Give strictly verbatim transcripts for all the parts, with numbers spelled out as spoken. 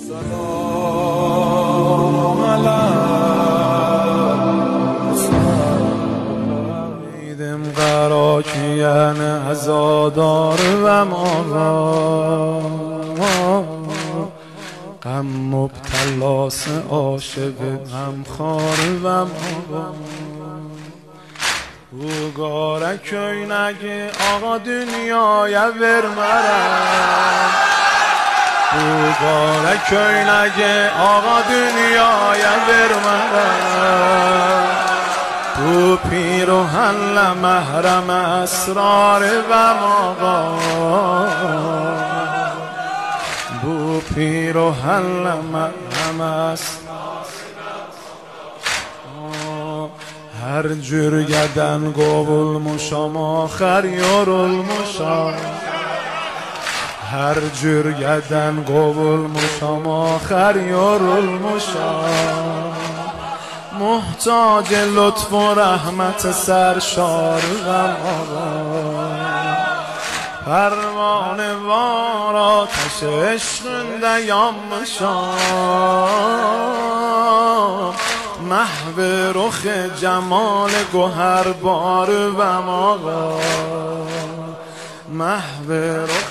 سلام علیکم قرا کیان عزادار و ماغا غم مبتلاس عاشق غمخوار و ماغا Bu gara köynəgi ağa dünyaya vermərəm Bu gara köynəgi ağa dünyaya vermərəm Bu pir o həllə məhrəm əsrarı və mağa Bu pir o həllə məhrəm əsrarı Hər cürgədən qovulmuşam, axər yorulmuşam Hər cürgədən qovulmuşam, axər yorulmuşam Muhtac lütf و rəhmət sərşarım ağa Pərvanə var ateş eşqində yanmışam محو رخ جمال گوهر بار و ماغا محو رخ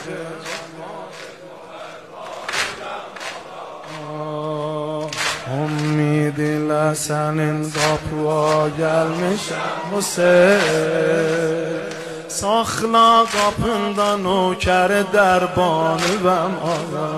امید لسنین قapıya gelmişəm Hüseyin Saxla qapında nökər dərbanım ağa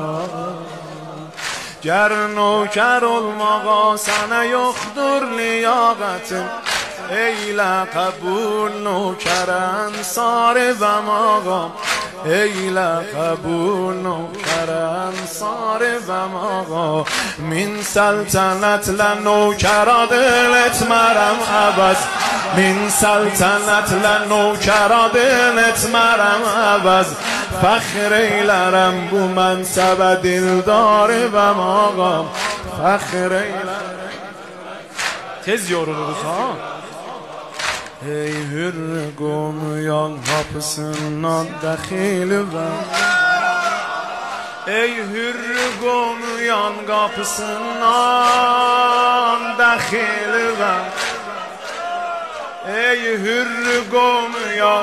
Ger nökər olmağa sənə yoxdur liyaqətin Eylə qəbul nökər ənsarı və mağam Eylə qəbul nökər ənsarı və mağam Min səltənətlə nökər adıl etmərəm əvəz Min səltənətlə nökər adıl etmərəm əvəz فخر ایلرم بو منصب دلدار و ماغام فخر ایلرم tez yoruluruz ha Ey hür qomuyan qapısından dəxil və Ey hür qomuyan qapısından dəxil və Ey hür qomuyan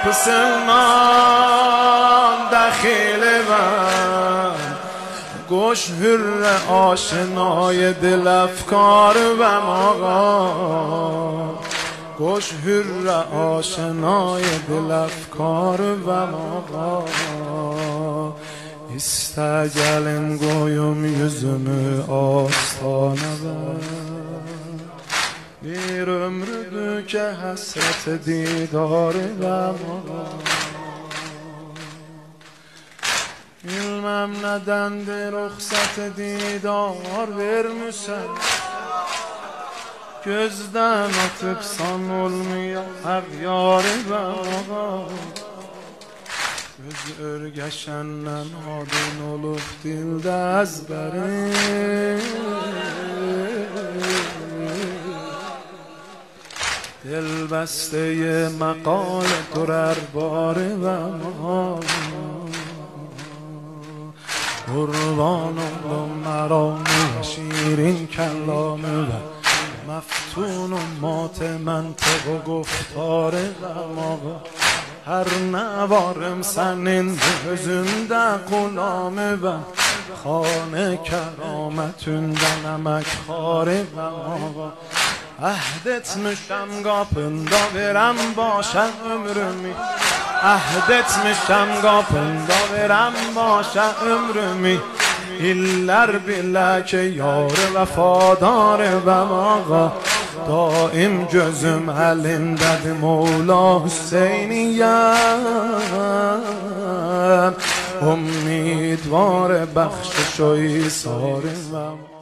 qapısından dəxil mən Qoş hürrə aşinay dil əfkar və mağa Qoş hürrə aşinay dil əfkar və mağa İstə gəlin qoyum yüzümü astanəvə Bir ömrüdür ki həsrət didarı və mağa Bilməm nədəndir ruxsat didar vermişsən Gözdən atıbsan olmuyor əğyarı və mağa Göz örgəşəndən adın olub dildə əzbərim دل بسته مقال درر بار و ما قربان اولم مرامی و شیرین کلامه و مفتون و مات منطق و گفتار غماغا هر نوارم senin gözünde غلامه و خانه کرامتünden əməkxar غماغا Əhd etmişəm qapında verəm başa ömrümü Əhd etmişəm qapında verəm başa ömrümü İllər bilə ki yar vəfadar və mağa Daim gözüm əlindədir Mevla Hüseyniyəm Umidvar bəxşiş و ایثار